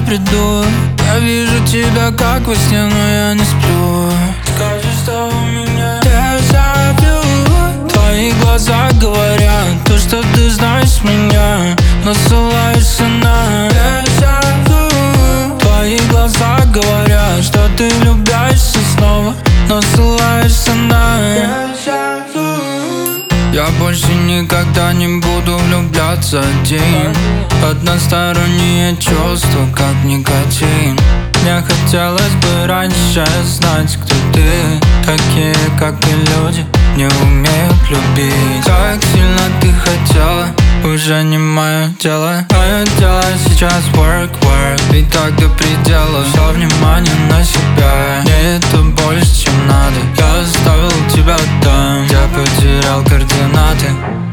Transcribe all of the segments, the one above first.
приду. Я вижу тебя как во сне, но я не сплю. Скажи, что у меня дежавю. Твои глаза говорят то, что ты знаешь меня, но ссылаешься на дежавю. Твои глаза говорят, что ты влюбляешься снова, но ссылаешься на дежавю. Я больше никогда не буду влюбляться один. Односторонние чувства, как никотин. Мне хотелось бы раньше знать, кто ты. Такие, как и люди, не умеют любить. Как сильно ты хотела, уже не мое дело. Мое дело сейчас work, ведь так до предела. Все внимание на себя, мне это больше, чем надо. Я оставил тебя там, я потерял координаты.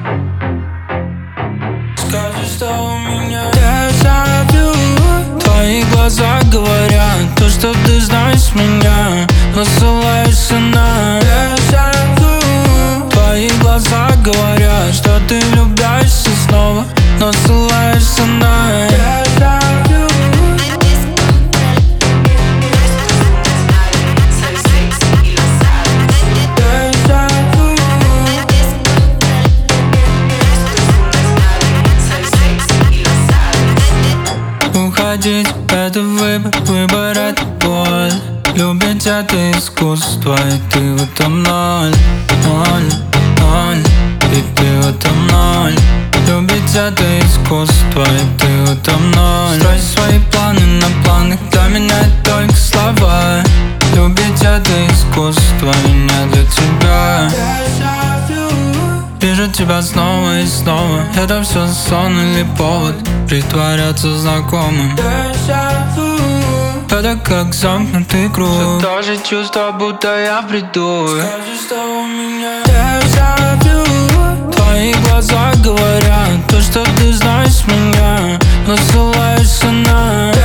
Скажи, что у меня дежавю. Твои глаза говорят то, что ты знаешь меня, но ссылаешься на дежавю. Твои глаза говорят, что ты влюбляешься снова, но ссылаешься на дежавю. Уходить — это выбор это боль. Любить — это искусство, и ты в этом ноль. И ты в этом ноль. Любить — это искусство, и ты в этом ноль. Строй свои планы на планах, для меня это только слова. Любить — это искусство, и не для тебя. Вижу тебя снова и снова. Это все сон или повод притворяться знакомым. Это как замкнутый круг. Все то же чувство, будто я в бреду. Скажи, что у меня дежавю. Твои глаза говорят то, что ты знаешь меня, но ссылаешься на